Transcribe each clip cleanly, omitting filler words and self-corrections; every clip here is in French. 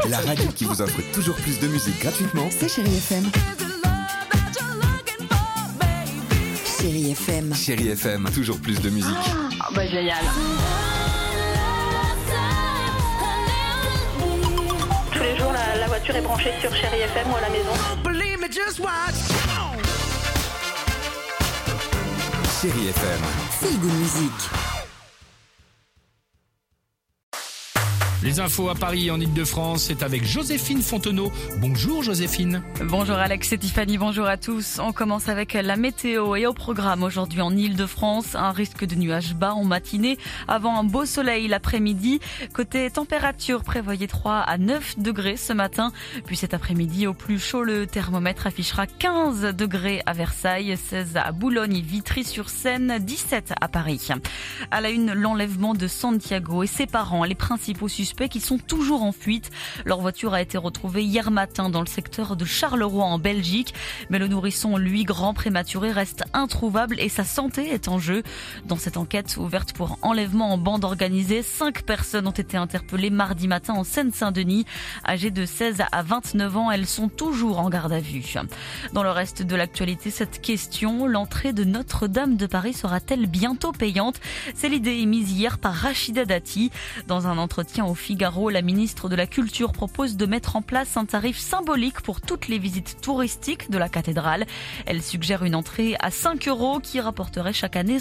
La radio qui vous offre toujours plus de musique gratuitement. C'est Chérie FM. Chérie FM. Chérie FM, toujours plus de musique. Ah bah génial. Tous les jours, la voiture est branchée sur Chérie FM ou à la maison. Chérie FM. Feel Good Music. Les infos à Paris en Ile-de-France, c'est avec Joséphine Fontenot. Bonjour Joséphine. Bonjour Alex et Tiffany, bonjour à tous. On commence avec la météo et au programme aujourd'hui en Ile-de-France. Un risque de nuages bas en matinée avant un beau soleil l'après-midi. Côté température, prévoyez 3 à 9 degrés ce matin. Puis cet après-midi, au plus chaud, le thermomètre affichera 15 degrés à Versailles, 16 à Boulogne, Vitry-sur-Seine, 17 à Paris. À la une, l'enlèvement de Santiago et ses parents, les principaux suspects qui sont toujours en fuite. Leur voiture a été retrouvée hier matin dans le secteur de Charleroi en Belgique. Mais le nourrisson, lui, grand prématuré, reste introuvable et sa santé est en jeu. Dans cette enquête ouverte pour enlèvement en bande organisée, 5 personnes ont été interpellées mardi matin en Seine-Saint-Denis. Âgées de 16 à 29 ans, elles sont toujours en garde à vue. Dans le reste de l'actualité, cette question, l'entrée de Notre-Dame de Paris sera-t-elle bientôt payante? C'est l'idée émise hier par Rachida Dati. Dans un entretien au Figaro, la ministre de la Culture propose de mettre en place un tarif symbolique pour toutes les visites touristiques de la cathédrale. Elle suggère une entrée à 5 € qui rapporterait chaque année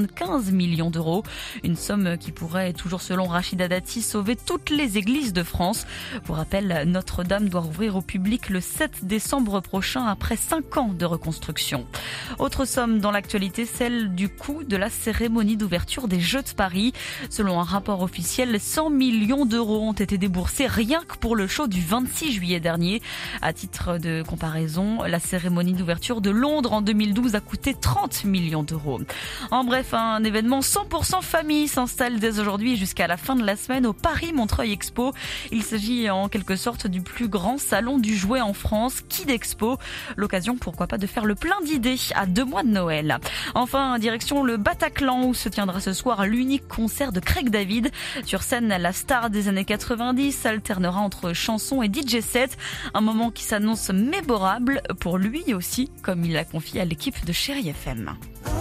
75 millions d'euros. Une somme qui pourrait, toujours selon Rachida Dati, sauver toutes les églises de France. Pour rappel, Notre-Dame doit rouvrir au public le 7 décembre prochain après 5 ans de reconstruction. Autre somme dans l'actualité, celle du coût de la cérémonie d'ouverture des Jeux de Paris. Selon un rapport officiel, 100 millions d'euros ont été déboursés rien que pour le show du 26 juillet dernier. À titre de comparaison, la cérémonie d'ouverture de Londres en 2012 a coûté 30 millions d'euros. En bref, un événement 100% famille s'installe dès aujourd'hui jusqu'à la fin de la semaine au Paris Montreuil Expo. Il s'agit en quelque sorte du plus grand salon du jouet en France, Kid Expo. L'occasion, pourquoi pas, de faire le plein d'idées à 2 mois de Noël. Enfin, direction le Bataclan où se tiendra ce soir l'unique concert de Craig David. Sur scène, la star des années 90 alternera entre chansons et DJ set. Un moment qui s'annonce mémorable pour lui aussi, comme il l'a confié à l'équipe de Chérie FM.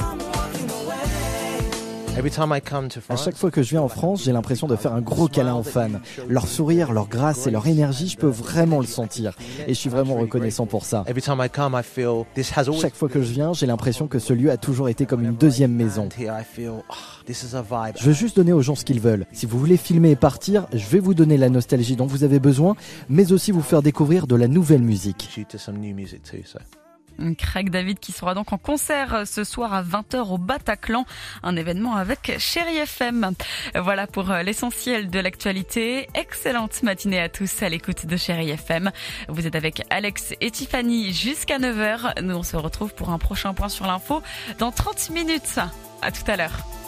À chaque fois que je viens en France, j'ai l'impression de faire un gros câlin aux fans. Leur sourire, leur grâce et leur énergie, je peux vraiment le sentir. Et je suis vraiment reconnaissant pour ça. Chaque fois que je viens, j'ai l'impression que ce lieu a toujours été comme une deuxième maison. Je veux juste donner aux gens ce qu'ils veulent. Si vous voulez filmer et partir, je vais vous donner la nostalgie dont vous avez besoin, mais aussi vous faire découvrir de la nouvelle musique. Craig David qui sera donc en concert ce soir à 20h au Bataclan, un événement avec Chérie FM. Voilà pour l'essentiel de l'actualité. Excellente matinée à tous à l'écoute de Chérie FM. Vous êtes avec Alex et Tiffany jusqu'à 9h. Nous on se retrouve pour un prochain point sur l'info dans 30 minutes. À tout à l'heure.